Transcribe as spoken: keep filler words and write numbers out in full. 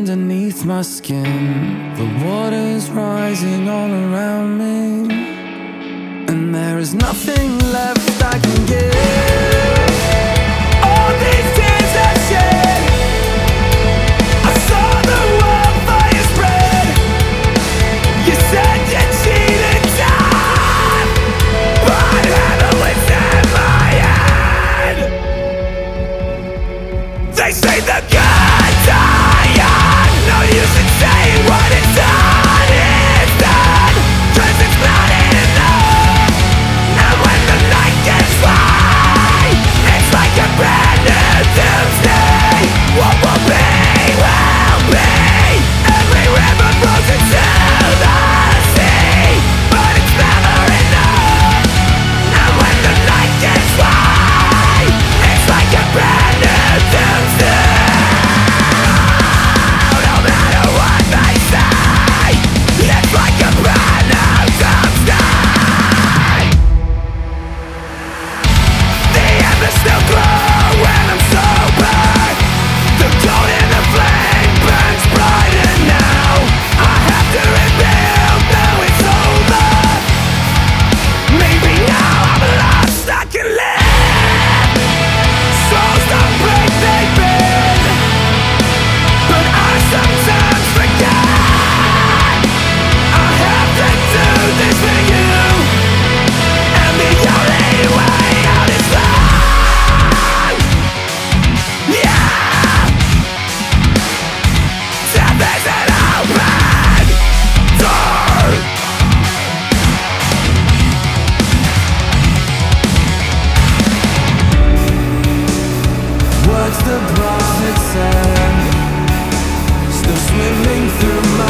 underneath my skin. The water's rising all around me, and there is nothing left I can give. All these tears I've shed, I saw the wildfire spread. You said you cheated time, but heaven was in my head. They say the good die young, no use in saying what it's done is done, 'cause it's not enough. And when the night gets light, it's like a brand new doomsday. What will be, will be. Every river flows into the sea, but it's never enough. And when the night gets light, it's like a brand new doomsday. No matter what they say, it's like a brand new doomsday. The embers still glow when I'm sober. The gold in the flame burns brighter now. I have to reveal, now it's over. Maybe now I'm lost, I can live. Souls don't break, they bend, but I sometimes forget. I have to do this for you, and the only way out is love. Yeah, death is an open door. Words the prophet said, still swimming through my